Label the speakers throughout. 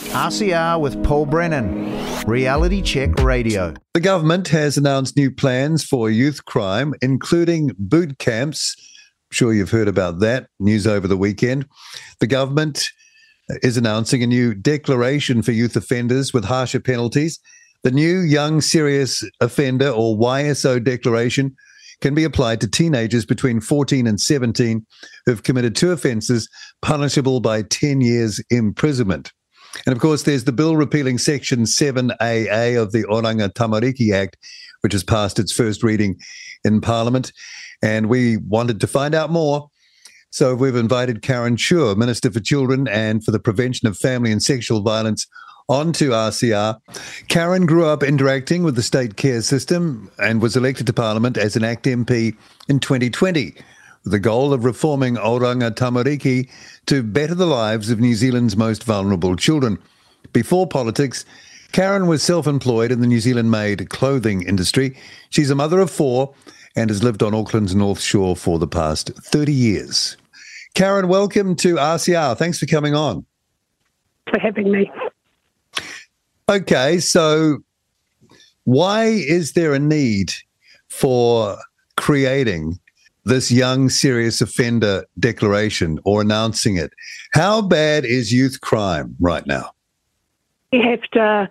Speaker 1: RCR with Paul Brennan, Reality Check Radio.
Speaker 2: The government has announced new plans for youth crime, including boot camps. I'm sure you've heard about that news over the weekend. The government is announcing a new declaration for youth offenders with harsher penalties. The new Young Serious Offender, or YSO declaration, can be applied to teenagers between 14 and 17 who've committed two offences punishable by 10 years imprisonment. And of course, there's the bill repealing Section 7AA of the Oranga Tamariki Act, which has passed its first reading in Parliament. And we wanted to find out more. So we've invited Karen Chur, Minister for Children and for the Prevention of Family and Sexual Violence, onto RCR. Karen grew up interacting with the state care system and was elected to Parliament as an ACT MP in 2020. With the goal of reforming Oranga Tamariki to better the lives of New Zealand's most vulnerable children. Before politics, Karen was self-employed in the New Zealand-made clothing industry. She's a mother of four and has lived on Auckland's North Shore for the past 30 years. Karen, welcome to RCR. Thanks for coming on.
Speaker 3: For having me.
Speaker 2: Okay, so why is there a need for creating this Young Serious Offender declaration or announcing it? How bad is youth crime right now?
Speaker 3: We have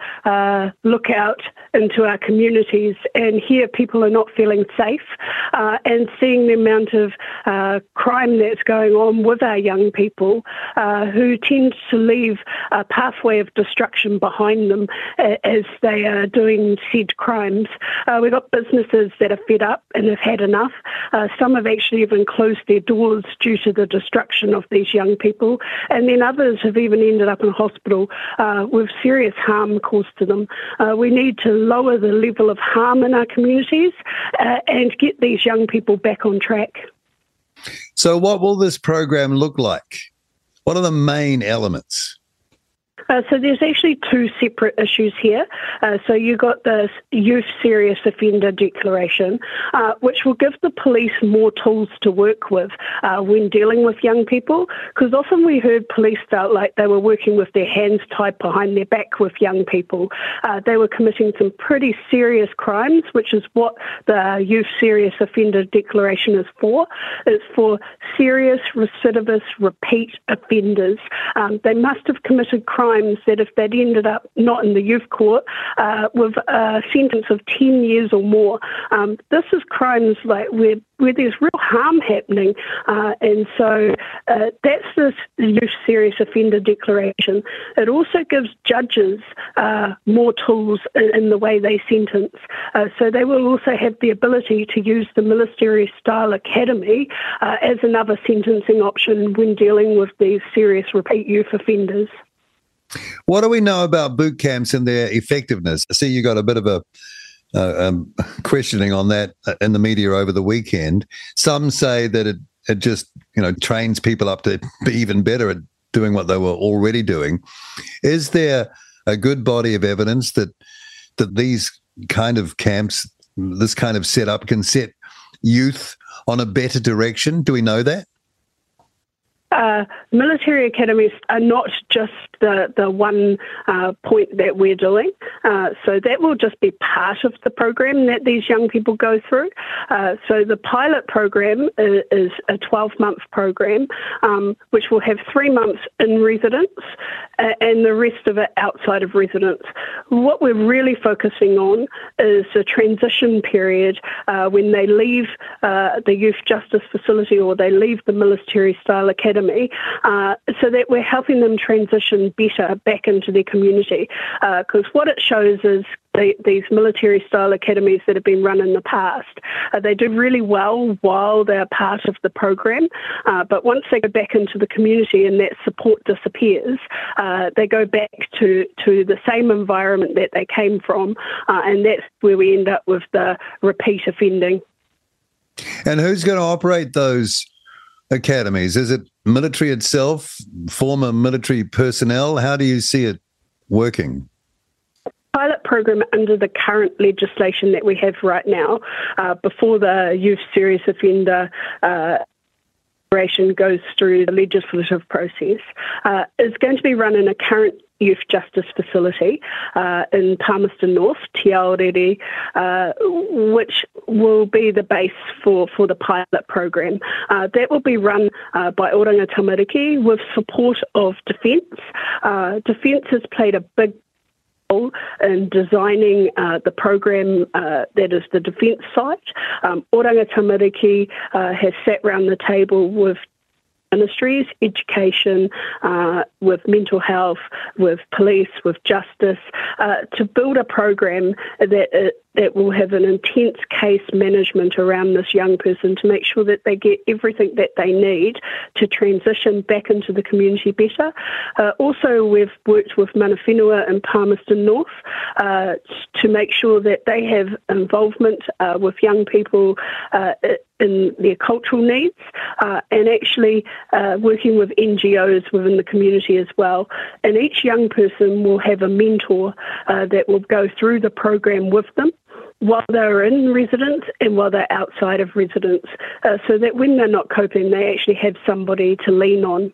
Speaker 3: to look out into our communities, and here people are not feeling safe, and seeing the amount of crime that's going on with our young people who tend to leave a pathway of destruction behind them as they are doing said crimes. We've got businesses that are fed up and have had enough. Some have actually even closed their doors due to the destruction of these young people, and then others have even ended up in hospital with serious harm caused to them. We need to lower the level of harm in our communities and get these young people back on track.
Speaker 2: So what will this program look like? What are the main elements?
Speaker 3: So there's actually two separate issues here. So you've got the Youth Serious Offender Declaration, which will give the police more tools to work with when dealing with young people, because often we heard police felt like they were working with their hands tied behind their back with young people. They were committing some pretty serious crimes, which is what the Youth Serious Offender Declaration is for. It's for serious, recidivist, repeat offenders. They must have committed crimes that if they'd ended up not in the youth court with a sentence of 10 years or more. This is crimes like where there's real harm happening, and so that's this Youth Serious Offender Declaration. It also gives judges more tools in the way they sentence, so they will also have the ability to use the Military Style Academy as another sentencing option when dealing with these serious repeat youth offenders.
Speaker 2: What do we know about boot camps and their effectiveness? I see you got a bit of a questioning on that in the media over the weekend. Some say that it just trains people up to be even better at doing what they were already doing. Is there a good body of evidence that these kind of camps, this kind of setup, can set youth on a better direction? Do we know that?
Speaker 3: Military academies are not just the one point that we're doing. So that will just be part of the program that these young people go through. So the pilot program is a 12-month program, which will have 3 months in residence and the rest of it outside of residence. What we're really focusing on is the transition period when they leave the youth justice facility or they leave the Military Style Academy, so that we're helping them transition better back into their community. Because what it shows is these military style academies that have been run in the past, they do really well while they're part of the program, but once they go back into the community and that support disappears, they go back to the same environment that they came from, and that's where we end up with the repeat offending.
Speaker 2: And who's going to operate those academies? Is it military itself, former military personnel? How do you see it working?
Speaker 3: Pilot program under the current legislation that we have right now, before the Youth Serious Offender goes through the legislative process, is going to be run in a current youth justice facility in Palmerston North, Te Aorere, which will be the base for the pilot program. That will be run by Oranga Tamariki with support of Defence. Defence has played a big role in designing the program that is the Defence site. Oranga Tamariki has sat round the table with ministries, education, with mental health, with police, with justice, to build a program that will have an intense case management around this young person to make sure that they get everything that they need to transition back into the community better. Also, we've worked with Mana Whenua in Palmerston North to make sure that they have involvement with young people in their cultural needs, and actually working with NGOs within the community as well. And each young person will have a mentor that will go through the program with them while they're in residence and while they're outside of residence, so that when they're not coping, they actually have somebody to lean on.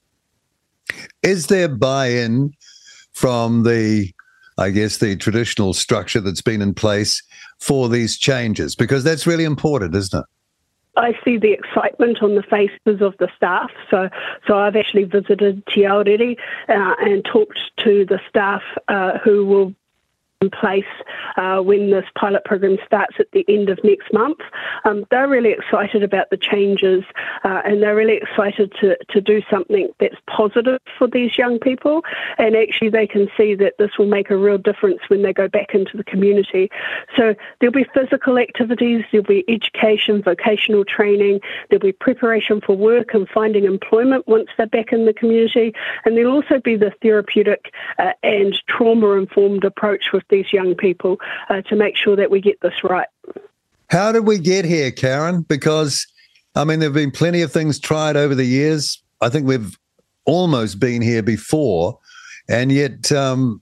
Speaker 2: Is there buy-in from the traditional structure that's been in place for these changes? Because that's really important, isn't it?
Speaker 3: I see the excitement on the faces of the staff. So I've actually visited Te Aorere and talked to the staff who will in place when this pilot program starts at the end of next month. They're really excited about the changes and they're really excited to do something that's positive for these young people, and actually they can see that this will make a real difference when they go back into the community. So there'll be physical activities, there'll be education, vocational training, there'll be preparation for work and finding employment once they're back in the community, and there'll also be the therapeutic and trauma-informed approach with these young people to make sure that we get this right.
Speaker 2: How did we get here, Karen? Because, I mean, there have been plenty of things tried over the years. I think we've almost been here before, and yet, the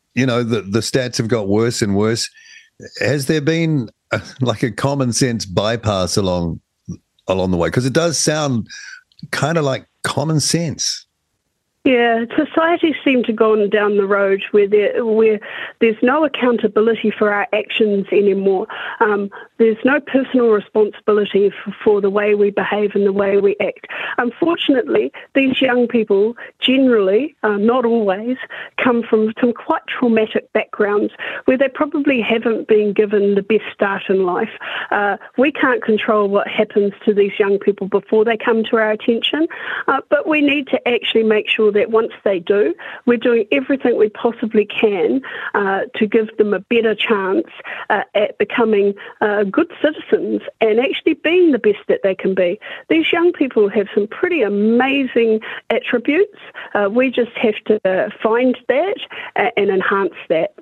Speaker 2: stats have got worse and worse. Has there been like a common sense bypass along the way? Because it does sound kind of like common sense.
Speaker 3: Yeah, society seems to have gone down the road where there's no accountability for our actions anymore. There's no personal responsibility for the way we behave and the way we act. Unfortunately, these young people generally, not always, come from some quite traumatic backgrounds where they probably haven't been given the best start in life. We can't control what happens to these young people before they come to our attention, but we need to actually make sure that once they do, we're doing everything we possibly can to give them a better chance at becoming good citizens and actually being the best that they can be. These young people have some pretty amazing attributes. We just have to find that and enhance that.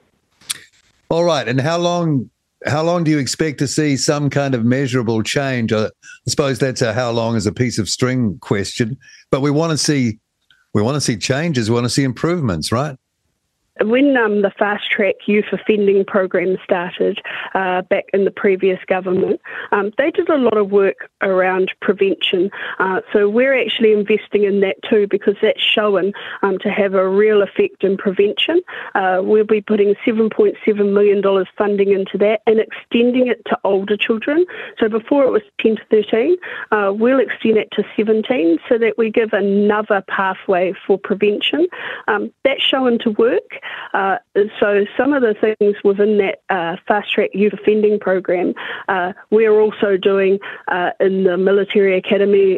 Speaker 2: All right. And how long do you expect to see some kind of measurable change? I suppose that's a how long is a piece of string question, but we want to see changes. We want to see improvements, right?
Speaker 3: When the Fast Track Youth Offending Program started back in the previous government, they did a lot of work around prevention. So we're actually investing in that too, because that's shown to have a real effect in prevention. We'll be putting $7.7 million funding into that and extending it to older children. So before it was 10 to 13, we'll extend it to 17 so that we give another pathway for prevention. That's shown to work. So some of the things within that Fast Track Youth Offending Program, we're also doing in the military academy.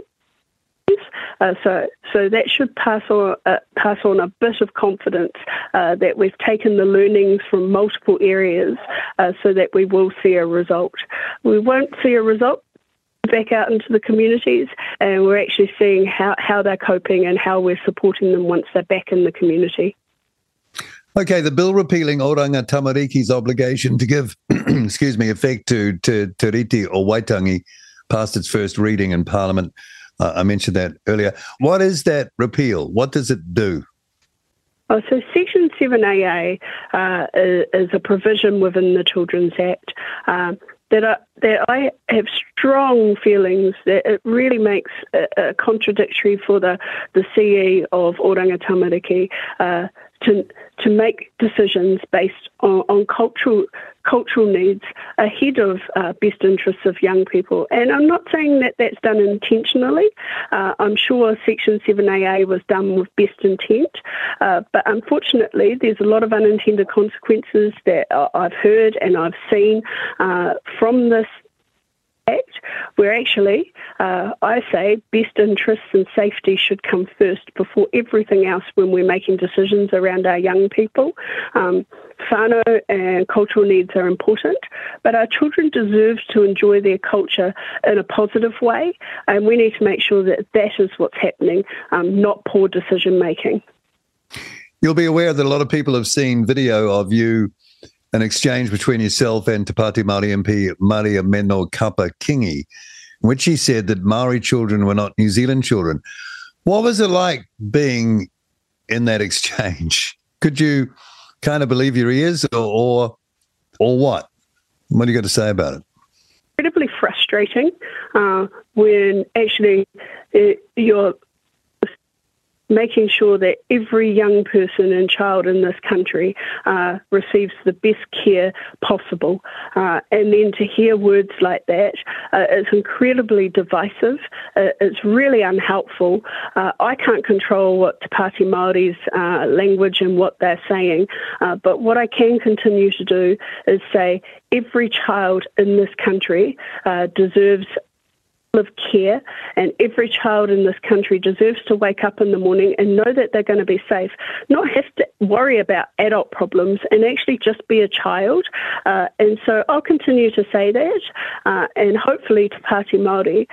Speaker 3: So that should pass on a bit of confidence that we've taken the learnings from multiple areas so that we will see a result. We won't see a result back out into the communities, and we're actually seeing how they're coping and how we're supporting them once they're back in the community.
Speaker 2: Okay, the bill repealing Oranga Tamariki's obligation to give, effect to Te Riti o Waitangi passed its first reading in Parliament. I mentioned that earlier. What is that repeal? What does it do?
Speaker 3: So Section 7AA is a provision within the Children's Act that I have strong feelings that it really makes it contradictory for the CE of Oranga Tamariki to make decisions based on cultural needs ahead of best interests of young people. And I'm not saying that that's done intentionally. I'm sure Section 7AA was done with best intent, but unfortunately there's a lot of unintended consequences that I've heard and I've seen from this Act, where actually I say best interests and safety should come first before everything else when we're making decisions around our young people. Whānau and cultural needs are important, but our children deserve to enjoy their culture in a positive way, and we need to make sure that that is what's happening, not poor decision making.
Speaker 2: You'll be aware that a lot of people have seen video of you, an exchange between yourself and Te Pāti Māori MP Maria Meno Kapa Kingi, in which he said that Māori children were not New Zealand children. What was it like being in that exchange? Could you kind of believe your ears or what? What do you got to say about it?
Speaker 3: Incredibly frustrating when actually you're making sure that every young person and child in this country receives the best care possible. And then to hear words like that, it's incredibly divisive. It's really unhelpful. I can't control what Te Pāti Māori's language and what they're saying, but what I can continue to do is say every child in this country deserves of care, and every child in this country deserves to wake up in the morning and know that they're going to be safe, not have to worry about adult problems and actually just be a child. And so I'll continue to say that, and hopefully Te Pāti Māori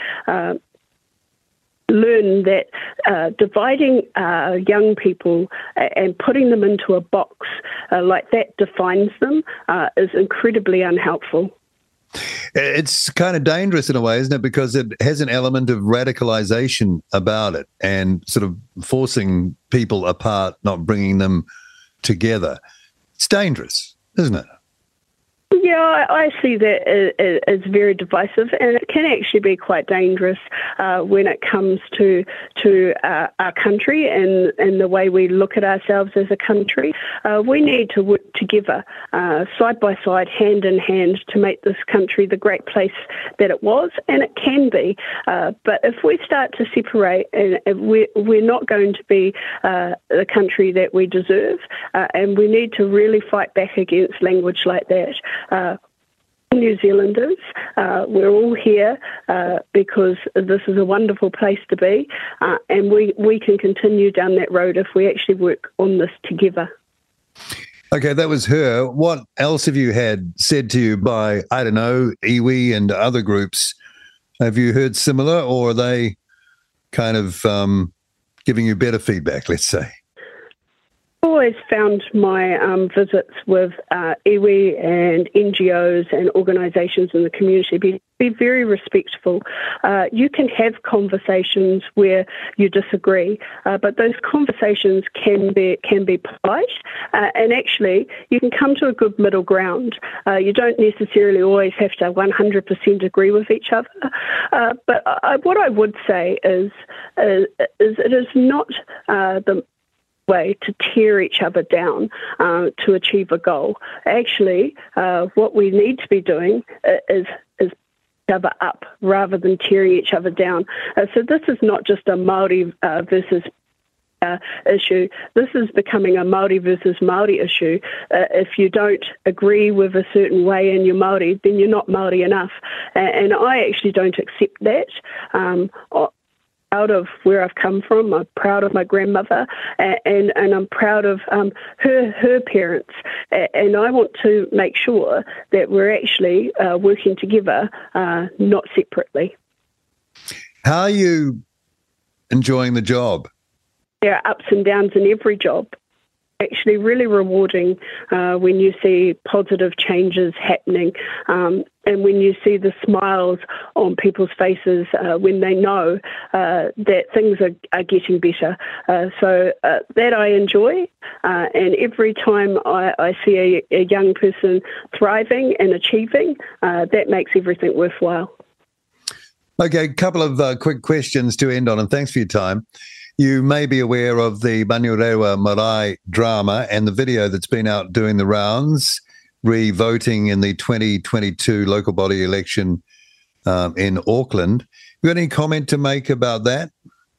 Speaker 3: learn that dividing young people and putting them into a box like that defines them is incredibly unhelpful.
Speaker 2: It's kind of dangerous in a way, isn't it? Because it has an element of radicalization about it and sort of forcing people apart, not bringing them together. It's dangerous, isn't it?
Speaker 3: Yeah, I see that as very divisive, and it can actually be quite dangerous when it comes to our country and the way we look at ourselves as a country. We need to work together, side by side, hand in hand, to make this country the great place that it was, and it can be. But if we start to separate, and we're not going to be the country that we deserve, and we need to really fight back against language like that. New Zealanders, we're all here because this is a wonderful place to be, and we can continue down that road if we actually work on this together.
Speaker 2: Okay, that was her. What else have you had said to you by, I don't know, iwi and other groups? Have you heard similar, or are they kind of giving you better feedback, let's say?
Speaker 3: I've always found my visits with iwi and NGOs and organisations in the community be very respectful. You can have conversations where you disagree, but those conversations can be polite, and actually you can come to a good middle ground. You don't necessarily always have to 100% agree with each other, but what I would say is it is not the way to tear each other down to achieve a goal. Actually, what we need to be doing is each other up rather than tearing each other down. So this is not just a Māori versus issue. This is becoming a Māori versus Māori issue. If you don't agree with a certain way and you're Māori, then you're not Māori enough. And I actually don't accept that. Proud of where I've come from. I'm proud of my grandmother, and I'm proud of her parents. And I want to make sure that we're actually working together, not separately.
Speaker 2: How are you enjoying the job?
Speaker 3: There are ups and downs in every job. Actually really rewarding when you see positive changes happening, and when you see the smiles on people's faces when they know that things are getting better. So that I enjoy, and every time I see a young person thriving and achieving, that makes everything worthwhile.
Speaker 2: Okay, a couple of quick questions to end on, and thanks for your time. You may be aware of the Manurewa Marae drama and the video that's been out doing the rounds, re-voting in the 2022 local body election in Auckland. You got any comment to make about that?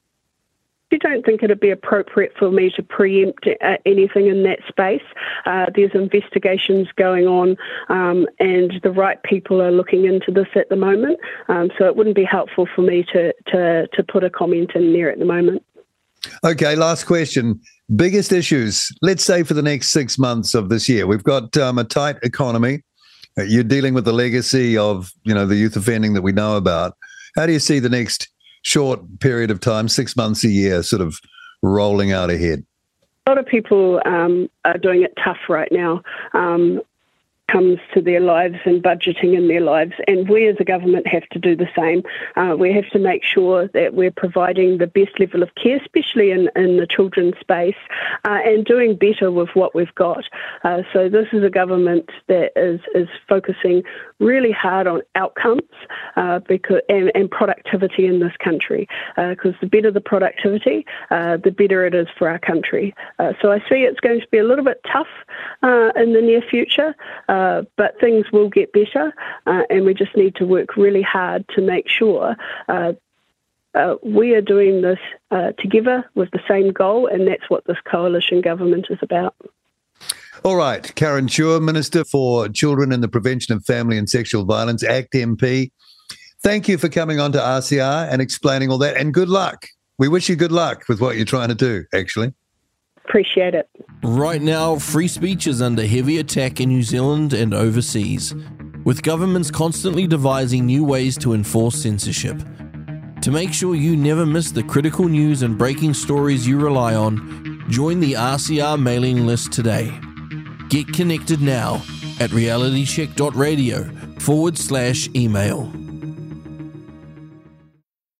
Speaker 3: I don't think it'd be appropriate for me to preempt anything in that space. There's investigations going on, and the right people are looking into this at the moment. So it wouldn't be helpful for me to put a comment in there at the moment.
Speaker 2: Okay, last question. Biggest issues, let's say for the next 6 months of this year. We've got a tight economy. You're dealing with the legacy of, the youth offending that we know about. How do you see the next short period of time, 6 months a year, sort of rolling out ahead?
Speaker 3: A lot of people are doing it tough right now. Comes to their lives and budgeting in their lives, and we as a government have to do the same. We have to make sure that we're providing the best level of care, especially in the children's space, and doing better with what we've got. So this is a government that is focusing really hard on outcomes and productivity in this country, because the better the productivity, the better it is for our country. So I see it's going to be a little bit tough in the near future, but things will get better, and we just need to work really hard to make sure we are doing this together with the same goal, and that's what this coalition government is about.
Speaker 2: All right, Karen Chua, Minister for Children and the Prevention of Family and Sexual Violence, ACT MP. Thank you for coming on to RCR and explaining all that, and good luck. We wish you good luck with what you're trying to do, actually.
Speaker 3: Appreciate it.
Speaker 4: Right now, free speech is under heavy attack in New Zealand and overseas, with governments constantly devising new ways to enforce censorship. To make sure you never miss the critical news and breaking stories you rely on, join the RCR mailing list today. Get connected now at realitycheck.radio/email.